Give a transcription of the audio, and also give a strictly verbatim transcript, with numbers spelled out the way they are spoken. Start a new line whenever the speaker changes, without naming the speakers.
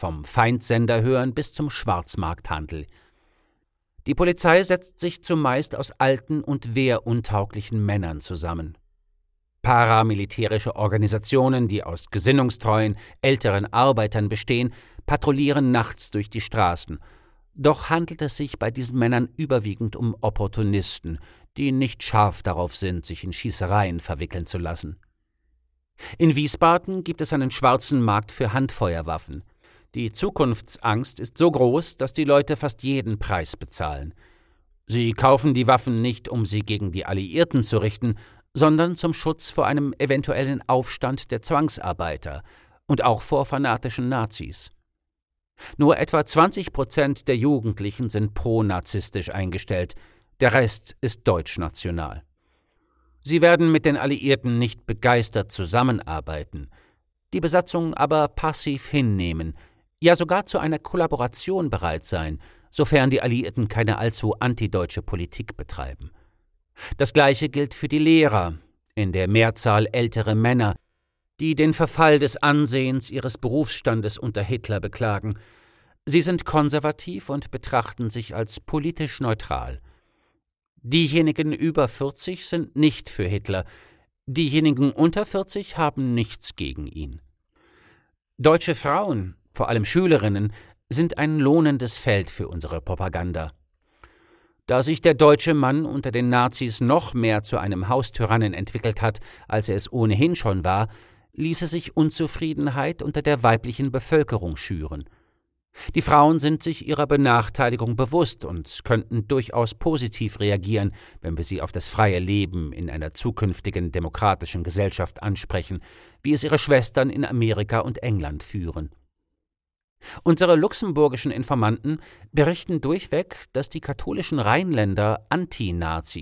vom Feindsender hören bis zum Schwarzmarkthandel. Die Polizei setzt sich zumeist aus alten und wehruntauglichen Männern zusammen. Paramilitärische Organisationen, die aus gesinnungstreuen, älteren Arbeitern bestehen, patrouillieren nachts durch die Straßen. Doch handelt es sich bei diesen Männern überwiegend um Opportunisten, die nicht scharf darauf sind, sich in Schießereien verwickeln zu lassen. In Wiesbaden gibt es einen schwarzen Markt für Handfeuerwaffen. Die Zukunftsangst ist so groß, dass die Leute fast jeden Preis bezahlen. Sie kaufen die Waffen nicht, um sie gegen die Alliierten zu richten, sondern zum Schutz vor einem eventuellen Aufstand der Zwangsarbeiter und auch vor fanatischen Nazis. Nur etwa zwanzig Prozent der Jugendlichen sind pro-nazistisch eingestellt, der Rest ist deutschnational. Sie werden mit den Alliierten nicht begeistert zusammenarbeiten, die Besatzung aber passiv hinnehmen, ja sogar zu einer Kollaboration bereit sein, sofern die Alliierten keine allzu antideutsche Politik betreiben. Das Gleiche gilt für die Lehrer, in der Mehrzahl ältere Männer, die den Verfall des Ansehens ihres Berufsstandes unter Hitler beklagen. Sie sind konservativ und betrachten sich als politisch neutral. Diejenigen über vierzig sind nicht für Hitler, diejenigen unter vierzig haben nichts gegen ihn. Deutsche Frauen, vor allem Schülerinnen, sind ein lohnendes Feld für unsere Propaganda. Da sich der deutsche Mann unter den Nazis noch mehr zu einem Haustyrannen entwickelt hat, als er es ohnehin schon war, ließe sich Unzufriedenheit unter der weiblichen Bevölkerung schüren. Die Frauen sind sich ihrer Benachteiligung bewusst und könnten durchaus positiv reagieren, wenn wir sie auf das freie Leben in einer zukünftigen demokratischen Gesellschaft ansprechen, wie es ihre Schwestern in Amerika und England führen. Unsere luxemburgischen Informanten berichten durchweg, dass die katholischen Rheinländer Anti-Nazis